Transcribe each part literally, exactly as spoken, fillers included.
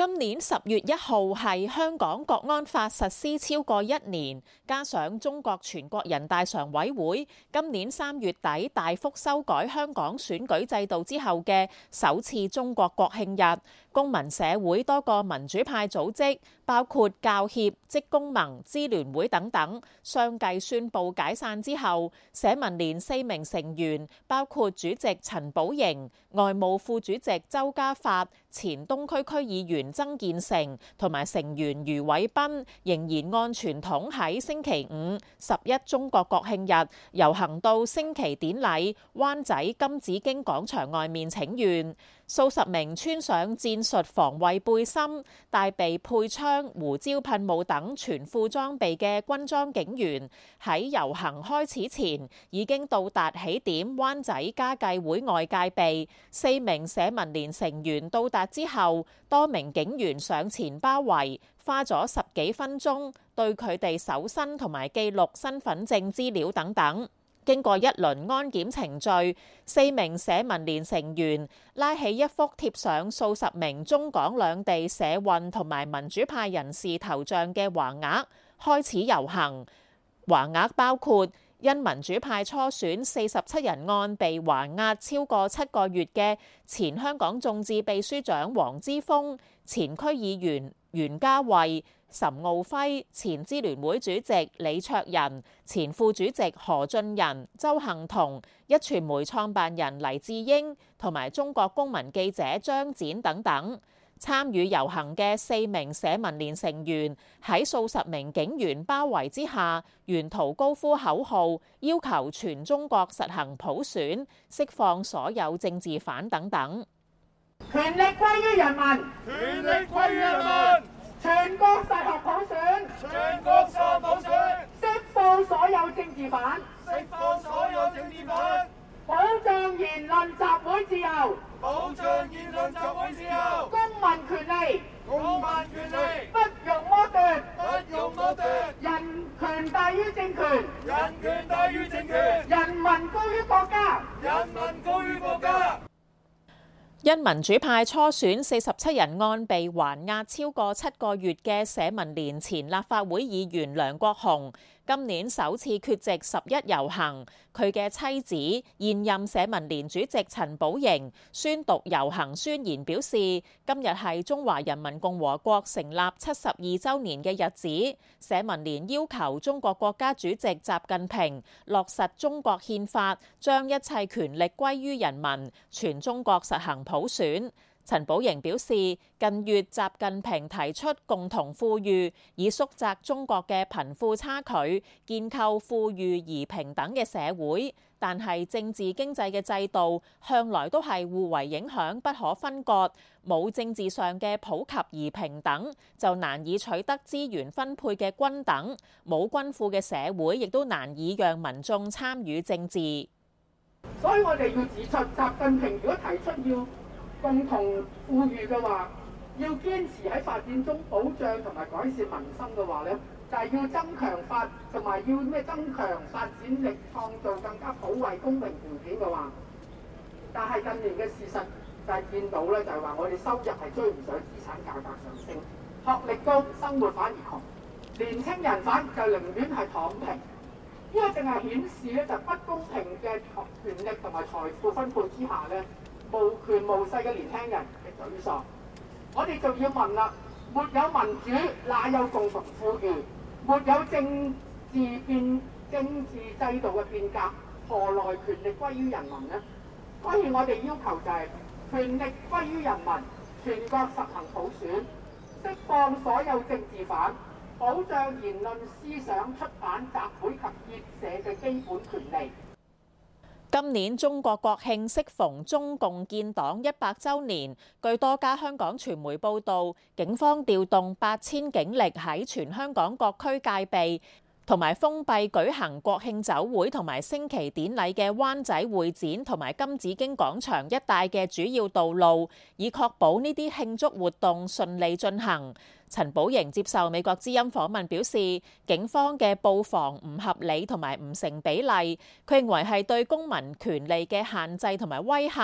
今年十月一號係香港國安法實施超過一年，加上中國全國人大常委會今年三月底大幅修改香港選舉制度之後嘅首次中國國慶日，公民社會多個民主派組織，包括教協、職工盟、支聯會等等，相繼宣布解散之後，社民連四名成員，包括主席陳寶瑩、外務副主席周家發、前東區區議員曾建成同埋成員余偉斌，仍然按傳統喺星期五十一中國國慶日遊行到升旗典禮灣仔金紫荊廣場外面請願。數十名穿上戰術防衛背心、帶備配槍、胡椒噴霧等全副裝備嘅軍裝警員，喺遊行開始前已經到達起點灣仔家計會外戒備。四名社民連成員到達之後，多名警員上前包圍，花咗十幾分鐘對佢哋搜身同埋記錄身份證資料等等。經過一輪安檢程序，四名社民連成員拉起一幅貼上數十名中港兩地社運同埋民主派人士頭像嘅橫額，開始遊行。橫額包括因民主派初選四十七人案被還押超過七個月嘅前香港眾志秘書長黃之鋒、前區議員袁嘉蔚、岑敖暉、前支聯會主席李卓人、前副主席何俊仁、鄒幸彤、壹傳媒創辦人黎智英同埋中國公民記者張展等等。參與遊行嘅四名社民連成員喺數十名警員包圍之下，沿途高呼口號，要求全中國實行普選、釋放所有政治犯等等。 權力歸於人民， 權力歸於人民。 全國實行普選， 全國實行普選， 釋放所有政治犯， 釋放所有政治犯， 保障言論集會自由， 保障言論集會自由， 公民權利， 公民權利， 不容剝奪， 不容剝奪， 人權大於政權， 人權大於政權， 人民高於國家， 人民高於國家。 因民主派初選四十七人案被還押超過七個月嘅社民連前立法會議員梁國雄，今年首次缺席十一遊行。佢嘅妻子現任社民連主席陳寶瑩宣讀遊行宣言，表示今日係中華人民共和國成立七十二週年嘅日子。社民連要求中國國家主席習近平落實中國憲法，將一切權力歸於人民，全中國實行普選。陳寶瑩表示，近月習近平提出共同富裕，以縮窄中國嘅貧富差距，建構富裕而平等嘅社會。但係政治經濟嘅制度向來都係互為影響，不可分割。冇政治上嘅普及而平等，就難以取得資源分配嘅均等。冇均富嘅社會，亦都難以讓民眾參與政治。 所以我哋要指出，習近平如果提出要共同富裕嘅話，要堅持喺發展中保障同埋改善民生嘅話咧，就係、是、要增強發同埋要咩增強發展力，創造更加普惠公平條件嘅話，但係近年嘅事實就係見到咧，就係話我哋收入係追唔上資產價格上升，學歷高，生活反而窮，年輕人反而就寧願係躺平。呢個淨係顯示咧，就不公平嘅權力同埋財富分配之下咧，無權無勢嘅年輕人嘅沮喪。我哋就要問啦，沒有民主，哪有共同富裕？沒有政治變政治制度嘅變革，何來權力歸於人民呢？所以我哋要求就係權力歸於人民，全國實行普選，釋放所有政治犯，保障言論、思想、出版、集會及結社嘅基本權利。 今年中國國慶適逢中共建黨一百週年，據多家香港傳媒報導，警方調動八千警力喺全香港各區戒備，同埋封閉舉行國慶酒會同埋升旗典禮嘅灣仔會展同埋金紫荊廣場一帶嘅主要道路，以確保呢啲慶祝活動順利進行。陳寶瑩接受美國之音訪問表示，警方嘅布防唔合理同埋唔成比例，佢認為係對公民權利嘅限制同埋威嚇，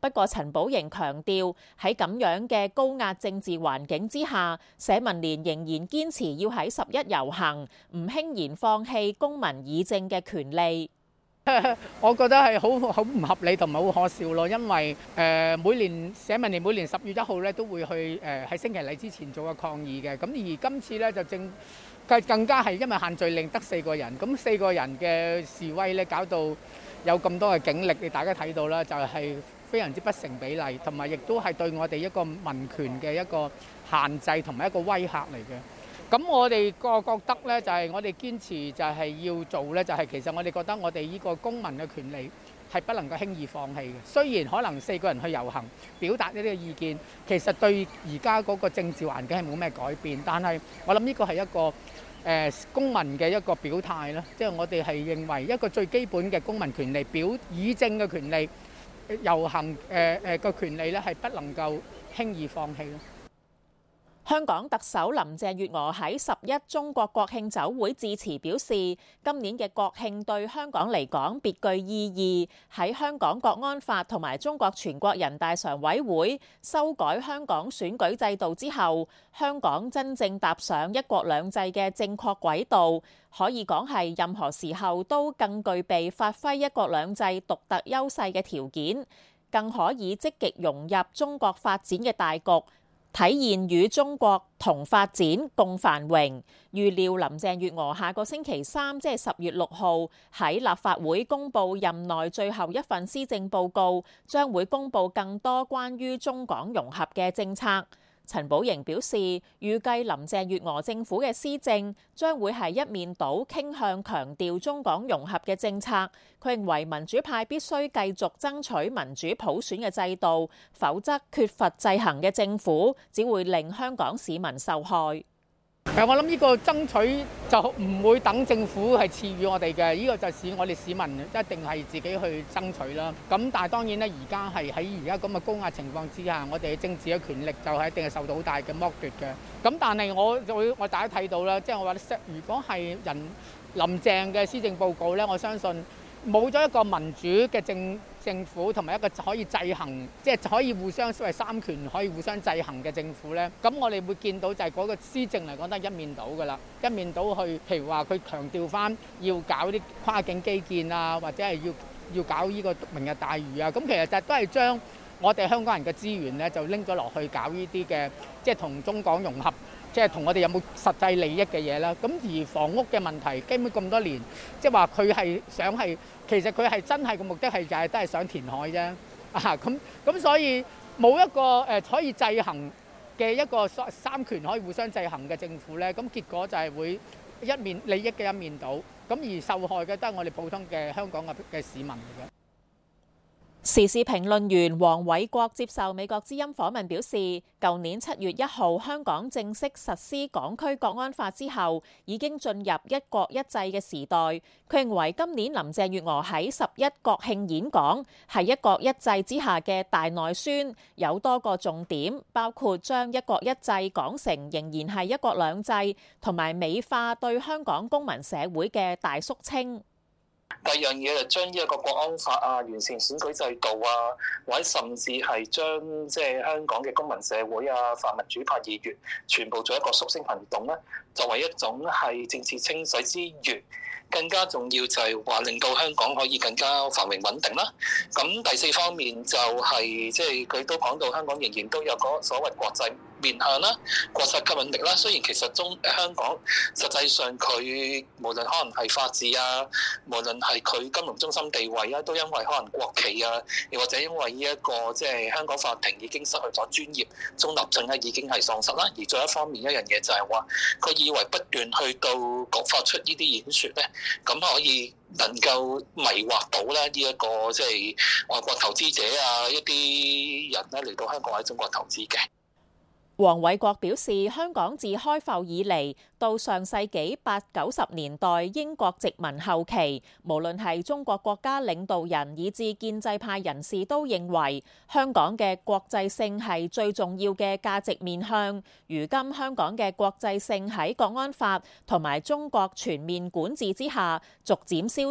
不過陳寶瑩強調，喺咁樣嘅高壓政治環境之下，社民連仍然堅持要喺十一遊行，唔輕言放棄公民議政嘅權利。 我覺得係好好唔合理同埋好可笑咯，因為誒、呃、每年社民連每年十月一號咧都會去誒喺、呃、星期禮之前做個抗議嘅，咁而今次咧就正更更加係因為限聚令得四個人，咁四個人嘅示威咧搞到有咁多嘅警力，你大家睇到啦，就係、是、非常之不成比例，同埋亦都係對我哋一個民權嘅一個限制同埋一個威嚇嚟嘅。咁我哋個覺得咧，就係我哋堅持就係要做咧，就係其實我哋覺得我哋呢個公民嘅權利係不能夠輕易放棄嘅。雖然可能四個人去遊行表達呢啲嘅意見，其實對而家嗰個政治環境係冇咩改變，但係我諗呢個係一個誒公民嘅一個表態啦。即係我哋係認為一個最基本嘅公民權利，表議政嘅權利、遊行誒誒個權利咧，係不能夠輕易放棄咯。 香港特首林鄭月娥喺十一中國國慶酒會致辭表示，今年嘅國慶對香港嚟講別具意義。喺香港國安法同埋中國全國人大常委會修改香港選舉制度之後，香港真正踏上一國兩制嘅正確軌道，可以講係任何時候都更具備發揮一國兩制獨特優勢嘅條件，更可以積極融入中國發展嘅大局，體現與中國同發展共繁榮。預料林鄭月娥下個星期三，即係十月六號喺立法會公布任內最後一份施政報告，將會公布更多關於中港融合嘅政策。陳寶瑩表示，預計林鄭月娥政府嘅施政將會係一面倒傾向強調中港融合嘅政策。佢認為民主派必須繼續爭取民主普選嘅制度，否則缺乏制衡嘅政府只會令香港市民受害。 誒，我諗呢個爭取就唔會等政府係賜予我哋嘅，呢個就係我哋市民一定係自己去爭取啦。咁但係當然咧，而家係喺而家咁嘅高壓情況之下，我哋嘅政治嘅權力就係一定係受到好大嘅剝奪嘅。咁但係我就會我大家睇到啦，即係我話如果係人林鄭嘅施政報告咧，我相信冇咗一個民主嘅政政府同埋一個可以制衡，即係可以互相所謂三權可以互相制衡嘅政府咧，咁我哋會見到就係嗰個施政嚟講都係一面倒噶啦，一面倒去，譬如話佢強調翻要搞啲跨境基建啊，或者係要要搞呢個明日大嶼啊，咁其實就都係將我哋香港人嘅資源咧就拎咗落去搞呢啲嘅，即係同中港融合。即係同我哋有冇實際利益嘅嘢啦，咁而房屋嘅問題，基本咁多年，即係話佢係想係，其實佢係真係個目的係就係都係想填海啫，啊咁咁所以冇一個誒可以制衡嘅一個三權可以互相制衡嘅政府咧，咁結果就係會一面利益嘅一面倒，咁而受害嘅都係我哋普通嘅香港嘅嘅市民嚟嘅。 時事評論員黃偉國接受美國之音訪問表示，舊年七月一號香港正式實施港區國安法之後，已經進入一國一制嘅時代。佢認為今年林鄭月娥喺十一國慶演講係一國一制之下嘅大內宣，有多個重點，包括將一國一制講成仍然係一國兩制，同埋美化對香港公民社會嘅大肅清。 第二樣嘢就將呢一個國安法啊、完善選舉制度啊，或者甚至係將即係香港嘅公民社會啊、泛民主派議員全部做一個肅清行動咧，作為一種係政治清洗之餘，更加重要就係話令到香港可以更加繁榮穩定啦。咁第四方面就係即係佢都講到香港仍然都有個所謂國際面向啦、國際吸引力啦。雖然其實中香港實際上佢無論可能係法治啊，無論係佢金融中心地位啊，都因為可能國企啊，又或者因為呢一個即係香港法庭已經失去咗專業中立性咧，已經係喪失啦。而再一方面一樣嘢就係話，佢以為不斷去到講發出呢啲演説咧，咁可以能夠迷惑到咧呢一個即係外國投資者啊，一啲人咧嚟到香港喺中國投資嘅。 黃偉國表示，香港自開埠以嚟到上世紀八九十年代英國殖民後期，無論係中國國家領導人以至建制派人士都認為香港嘅國際性係最重要嘅價值面向。如今香港嘅國際性喺國安法同埋中國全面管治之下逐漸消失。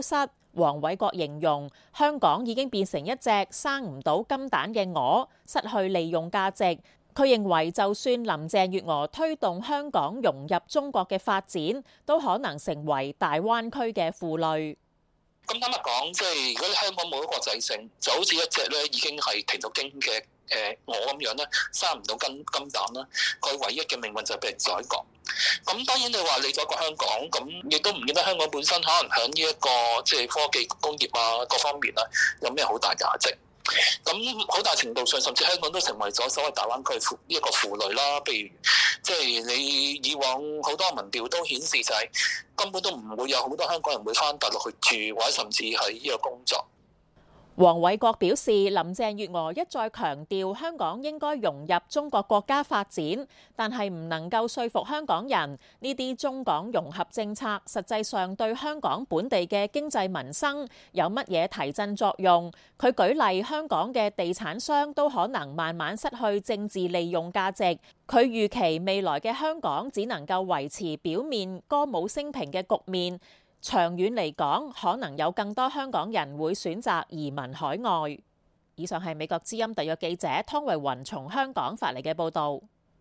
黃偉國形容香港已經變成一隻生唔到金蛋嘅鵝，失去利用價值。佢認為就算林鄭月娥推動香港融入中國嘅發展，都可能成為大灣區嘅負累。 咁坦白講，即係如果你香港冇咗國際性，就好似一隻咧已經係停咗經嘅誒鵝咁樣咧，生唔到金金蛋啦。佢唯一嘅命運就係被人宰割。咁當然你話你咗個香港，咁亦都唔見得香港本身可能喺呢一個即係科技工業啊各方面啊有咩好大價值。咁好大程度上，甚至香港都成為咗所謂大灣區呢一個負累啦。譬如即係你以往好多民調都顯示就係根本都唔會有好多香港人會返大陸去住，或者甚至係呢個工作。 黃偉國表示，林鄭月娥一再強調香港應該融入中國國家發展，但係唔能夠說服香港人呢啲中港融合政策實際上對香港本地嘅經濟民生有乜嘢提振作用。佢舉例，香港嘅地產商都可能慢慢失去政治利用價值。佢預期未來嘅香港只能夠維持表面歌舞升平嘅局面。長遠嚟講，可能有更多香港人會選擇移民海外。以上係美國之音特約記者湯慧雲從香港發嚟嘅報導。